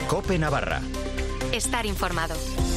COPE Navarra. Estar informado.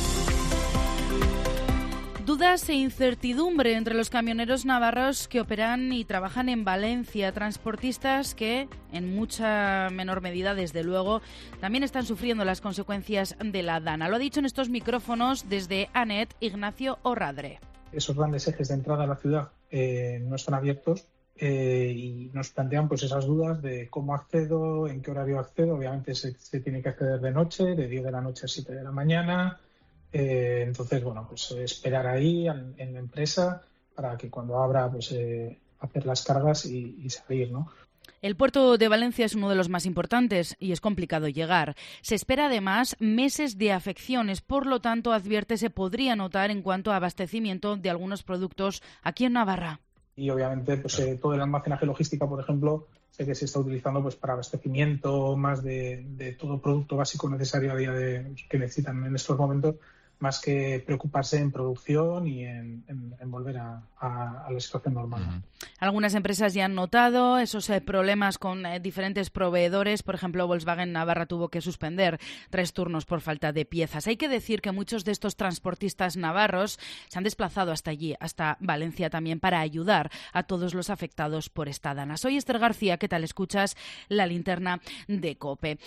Dudas e incertidumbre entre los camioneros navarros que operan y trabajan en Valencia, transportistas que, en mucha menor medida, desde luego, también están sufriendo las consecuencias de la DANA. Lo ha dicho en estos micrófonos desde ANET Ignacio Orradre. Esos grandes ejes de entrada a la ciudad no están abiertos y nos plantean pues esas dudas de cómo accedo, en qué horario accedo. Obviamente se tiene que acceder de noche, de 10 de la noche a 7 de la mañana. Entonces, bueno, pues esperar ahí en la empresa para que cuando abra, pues hacer las cargas y salir, ¿no? El puerto de Valencia es uno de los más importantes y es complicado llegar. Se espera además meses de afecciones, por lo tanto, advierte, se podría notar en cuanto a abastecimiento de algunos productos aquí en Navarra. Y obviamente, pues todo el almacenaje logística, por ejemplo, sé que se está utilizando pues para abastecimiento más de todo producto básico necesario a día de que necesitan en estos momentos, más que preocuparse en producción y en volver a la situación normal. Uh-huh. Algunas empresas ya han notado esos problemas con diferentes proveedores. Por ejemplo, Volkswagen Navarra tuvo que suspender 3 turnos por falta de piezas. Hay que decir que muchos de estos transportistas navarros se han desplazado hasta allí, hasta Valencia también, para ayudar a todos los afectados por esta DANA. Soy Esther García, ¿qué tal? Escuchas la linterna de COPE.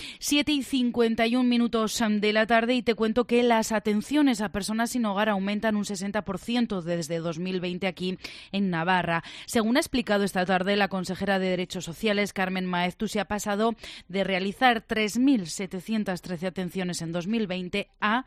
7:51 de la tarde y te cuento que las atenciones a personas sin hogar aumentan un 60% desde 2020 aquí en Navarra. Según ha explicado esta tarde la consejera de Derechos Sociales, Carmen Maeztu, se ha pasado de realizar 3.713 atenciones en 2020 a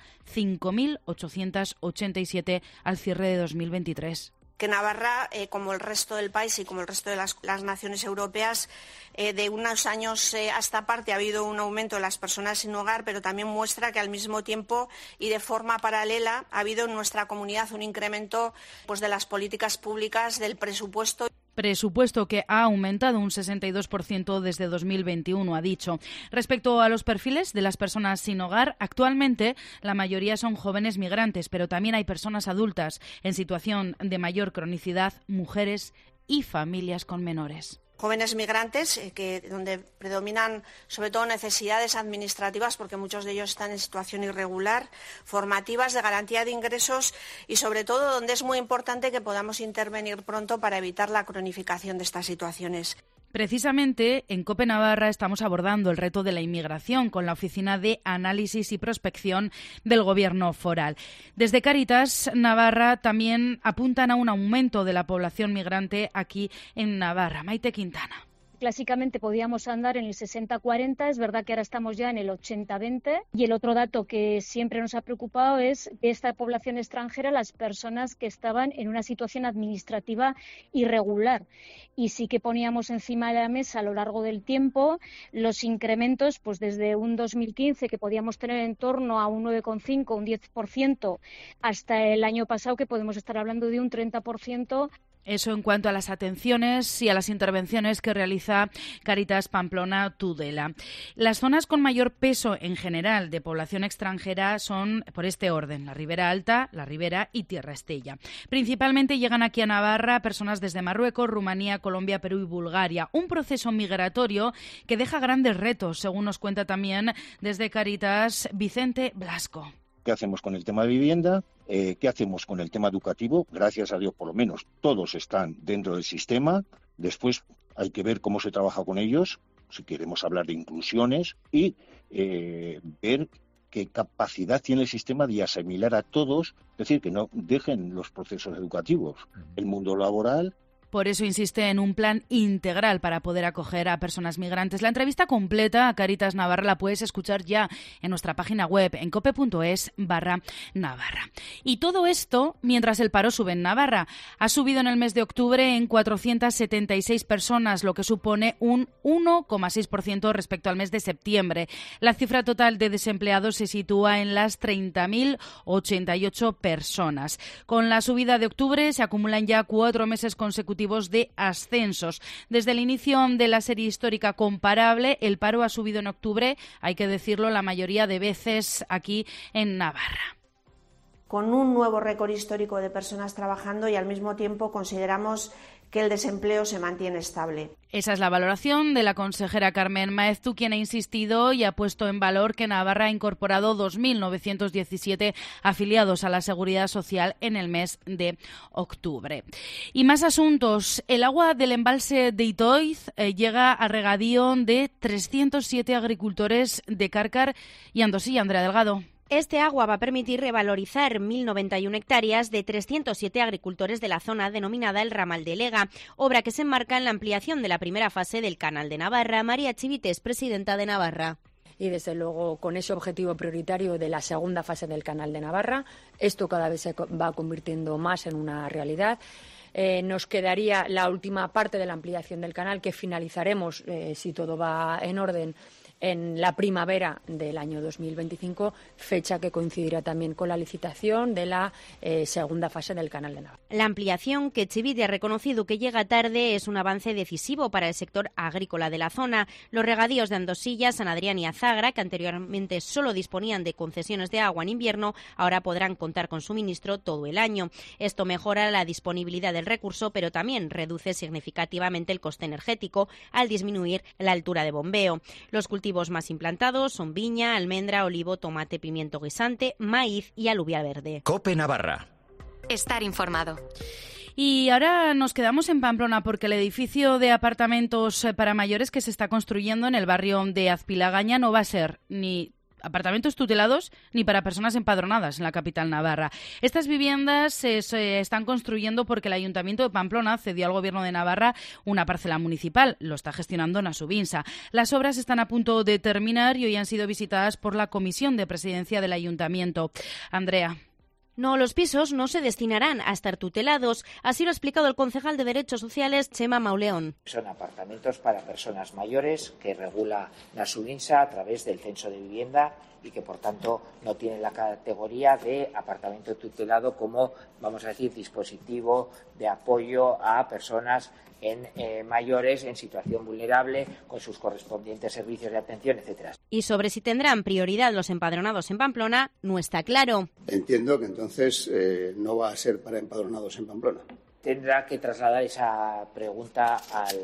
5.887 al cierre de 2023. Que Navarra, como el resto del país y como el resto de las naciones europeas, de unos años a esta parte ha habido un aumento de las personas sin hogar, pero también muestra que al mismo tiempo y de forma paralela ha habido en nuestra comunidad un incremento pues, de las políticas públicas, del presupuesto. Presupuesto que ha aumentado un 62% desde 2021, ha dicho. Respecto a los perfiles de las personas sin hogar, actualmente la mayoría son jóvenes migrantes, pero también hay personas adultas en situación de mayor cronicidad, mujeres y familias con menores. Jóvenes migrantes, donde predominan sobre todo necesidades administrativas, porque muchos de ellos están en situación irregular, formativas, de garantía de ingresos y sobre todo donde es muy importante que podamos intervenir pronto para evitar la cronificación de estas situaciones. Precisamente en COPE Navarra estamos abordando el reto de la inmigración con la Oficina de Análisis y Prospección del Gobierno foral. Desde Cáritas Navarra también apuntan a un aumento de la población migrante aquí en Navarra. Maite Quintana. Clásicamente podíamos andar en el 60-40, es verdad que ahora estamos ya en el 80-20 y el otro dato que siempre nos ha preocupado es de esta población extranjera, las personas que estaban en una situación administrativa irregular. Y sí que poníamos encima de la mesa a lo largo del tiempo los incrementos, pues desde un 2015 que podíamos tener en torno a un 9,5, un 10%, hasta el año pasado que podemos estar hablando de un 30%. Eso en cuanto a las atenciones y a las intervenciones que realiza Cáritas Pamplona Tudela. Las zonas con mayor peso en general de población extranjera son por este orden: la Ribera Alta, la Ribera y Tierra Estella. Principalmente llegan aquí a Navarra personas desde Marruecos, Rumanía, Colombia, Perú y Bulgaria. Un proceso migratorio que deja grandes retos, según nos cuenta también desde Cáritas Vicente Blasco. ¿Qué hacemos con el tema de vivienda? ¿Qué hacemos con el tema educativo? Gracias a Dios, por lo menos, todos están dentro del sistema. Después hay que ver cómo se trabaja con ellos, si queremos hablar de inclusiones, y ver qué capacidad tiene el sistema de asimilar a todos, es decir, que no dejen los procesos educativos, el mundo laboral. Por eso insiste en un plan integral para poder acoger a personas migrantes. La entrevista completa a Cáritas Navarra la puedes escuchar ya en nuestra página web en cope.es/Navarra. Y todo esto mientras el paro sube en Navarra. Ha subido en el mes de octubre en 476 personas, lo que supone un 1,6% respecto al mes de septiembre. La cifra total de desempleados se sitúa en las 30.088 personas. Con la subida de octubre se acumulan ya 4 meses consecutivos de ascensos. Desde el inicio de la serie histórica comparable, el paro ha subido en octubre, hay que decirlo, la mayoría de veces aquí en Navarra. Con un nuevo récord histórico de personas trabajando y al mismo tiempo consideramos que el desempleo se mantiene estable. Esa es la valoración de la consejera Carmen Maeztu, quien ha insistido y ha puesto en valor que Navarra ha incorporado 2.917 afiliados a la Seguridad Social en el mes de octubre. Y más asuntos. El agua del embalse de Itoiz llega a regadío de 307 agricultores de Cárcar y Andosilla. Andrea Delgado. Este agua va a permitir revalorizar 1.091 hectáreas de 307 agricultores de la zona denominada el Ramal de Lega, obra que se enmarca en la ampliación de la primera fase del Canal de Navarra. María Chivites, presidenta de Navarra. Y desde luego con ese objetivo prioritario de la segunda fase del Canal de Navarra, esto cada vez se va convirtiendo más en una realidad. Nos quedaría la última parte de la ampliación del canal que finalizaremos, si todo va en orden, en la primavera del año 2025, fecha que coincidirá también con la licitación de la segunda fase del Canal de Navarra. La ampliación, que Chivite ha reconocido que llega tarde, es un avance decisivo para el sector agrícola de la zona. Los regadíos de Andosilla, San Adrián y Azagra, que anteriormente solo disponían de concesiones de agua en invierno, ahora podrán contar con suministro todo el año. Esto mejora la disponibilidad del recurso, pero también reduce significativamente el coste energético al disminuir la altura de bombeo. Los cultivos más implantados son viña, almendra, olivo, tomate, pimiento guisante, maíz y alubial verde. COPE Navarra. Estar informado. Y ahora nos quedamos en Pamplona porque el edificio de apartamentos para mayores que se está construyendo en el barrio de Azpilagaña no va a ser ni apartamentos tutelados ni para personas empadronadas en la capital navarra. Estas viviendas se están construyendo porque el Ayuntamiento de Pamplona cedió al Gobierno de Navarra una parcela municipal. Lo está gestionando Nasubinsa. Las obras están a punto de terminar y hoy han sido visitadas por la Comisión de Presidencia del Ayuntamiento. Andrea. No, los pisos no se destinarán a estar tutelados. Así lo ha explicado el concejal de Derechos Sociales, Chema Mauleón. Son apartamentos para personas mayores que regula Nasubinsa a través del censo de vivienda y que, por tanto, no tienen la categoría de apartamento tutelado como, vamos a decir, dispositivo de apoyo a personas mayores en situación vulnerable con sus correspondientes servicios de atención, etcétera. Y sobre si tendrán prioridad los empadronados en Pamplona, no está claro. Entiendo que entonces no va a ser para empadronados en Pamplona. Tendrá que trasladar esa pregunta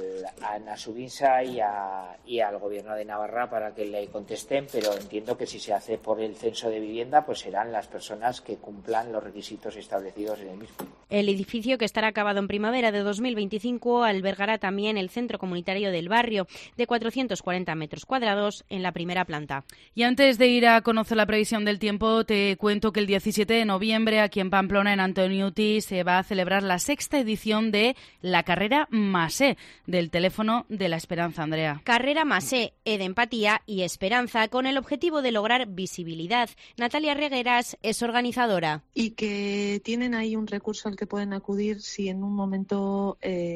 a Nasubinsa y al Gobierno de Navarra para que le contesten, pero entiendo que si se hace por el censo de vivienda, pues serán las personas que cumplan los requisitos establecidos en el mismo. El edificio, que estará acabado en primavera de 2025, albergará también el centro comunitario del barrio, de 440 metros cuadrados en la primera planta. Y antes de ir a conocer la previsión del tiempo, te cuento que el 17 de noviembre, aquí en Pamplona, en Antoniuti, se va a celebrar la sexta edición de la carrera Masé, del teléfono de la esperanza, Andrea. Carrera Masé, de empatía y esperanza, con el objetivo de lograr visibilidad. Natalia Regueras es organizadora. Y que tienen ahí un recurso al que pueden acudir si en un momento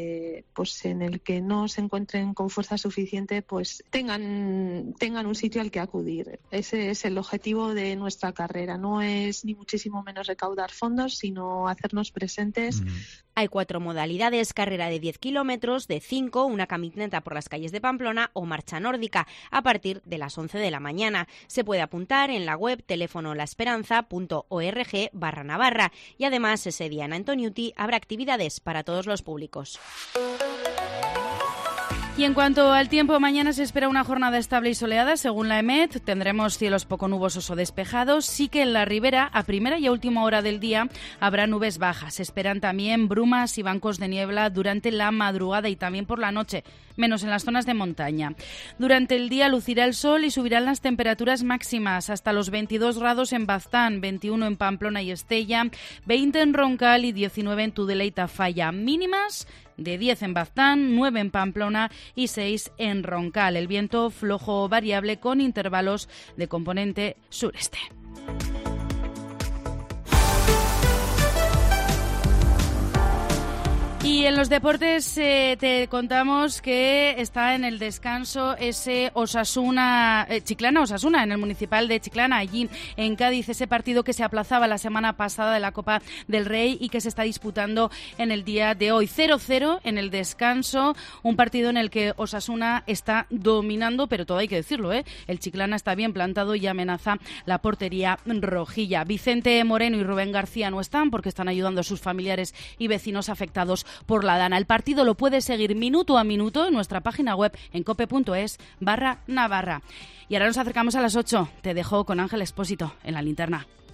pues en el que no se encuentren con fuerza suficiente, pues tengan un sitio al que acudir. Ese es el objetivo de nuestra carrera. No es ni muchísimo menos recaudar fondos, sino hacernos presentes. Hay 4 modalidades: carrera de 10 kilómetros, de 5, una caminata por las calles de Pamplona o marcha nórdica, a partir de las 11 de la mañana. Se puede apuntar en la web telefonolaesperanza.org/Navarra y además ese día en Antoniuti habrá actividades para todos los públicos. Y en cuanto al tiempo, mañana se espera una jornada estable y soleada, según la EMET. Tendremos cielos poco nubosos o despejados. Sí que en la ribera, a primera y a última hora del día, habrá nubes bajas. Se esperan también brumas y bancos de niebla durante la madrugada y también por la noche, menos en las zonas de montaña. Durante el día lucirá el sol y subirán las temperaturas máximas hasta los 22 grados en Baztán, 21 en Pamplona y Estella, 20 en Roncal y 19 en Tudela y Tafalla. Mínimas de 10 en Baztán, 9 en Pamplona y 6 en Roncal. El viento flojo variable con intervalos de componente sureste. Y en los deportes te contamos que está en el descanso ese Chiclana-Osasuna, en el Municipal de Chiclana, allí en Cádiz, ese partido que se aplazaba la semana pasada de la Copa del Rey y que se está disputando en el día de hoy. 0-0 en el descanso, un partido en el que Osasuna está dominando, pero todo hay que decirlo, el Chiclana está bien plantado y amenaza la portería rojilla. Vicente Moreno y Rubén García no están porque están ayudando a sus familiares y vecinos afectados por la Dana. El partido lo puedes seguir minuto a minuto en nuestra página web en cope.es/Navarra. Y ahora nos acercamos a las 8. Te dejo con Ángel Expósito en la linterna.